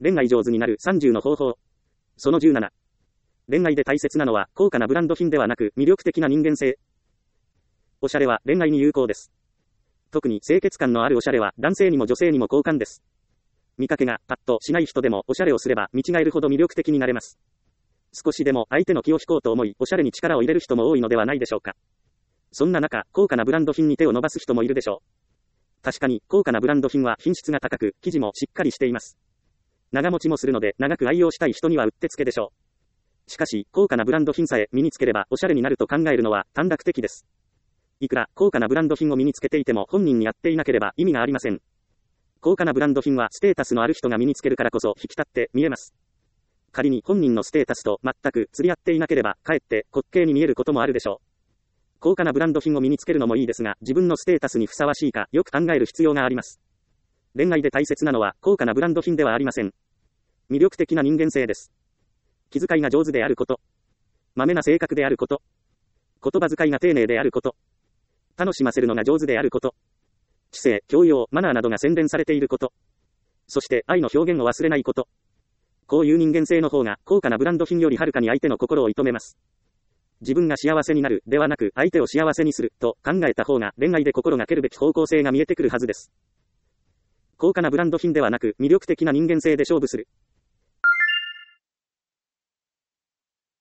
恋愛上手になる30の方法。その17。恋愛で大切なのは高価なブランド品ではなく魅力的な人間性。おしゃれは恋愛に有効です。特に清潔感のあるおしゃれは男性にも女性にも好感です。見かけがパッとしない人でもおしゃれをすれば見違えるほど魅力的になれます。少しでも相手の気を引こうと思いおしゃれに力を入れる人も多いのではないでしょうか。そんな中、高価なブランド品に手を伸ばす人もいるでしょう。確かに高価なブランド品は品質が高く、生地もしっかりしています。長持ちもするので長く愛用したい人にはうってつけでしょう。しかし、高価なブランド品さえ身につければおしゃれになると考えるのは短絡的です。いくら高価なブランド品を身につけていても本人に合っていなければ意味がありません。高価なブランド品はステータスのある人が身につけるからこそ引き立って見えます。仮に本人のステータスと全く釣り合っていなければ、かえって滑稽に見えることもあるでしょう。高価なブランド品を身につけるのもいいですが、自分のステータスにふさわしいかよく考える必要があります。恋愛で大切なのは高価なブランド品ではありません。魅力的な人間性です。気遣いが上手であること。まめな性格であること。言葉遣いが丁寧であること。楽しませるのが上手であること。知性、教養、マナーなどが洗練されていること。そして愛の表現を忘れないこと。こういう人間性の方が高価なブランド品よりはるかに相手の心を射止めます。自分が幸せになるではなく相手を幸せにすると考えた方が恋愛で心がけるべき方向性が見えてくるはずです。高価なブランド品ではなく魅力的な人間性で勝負する。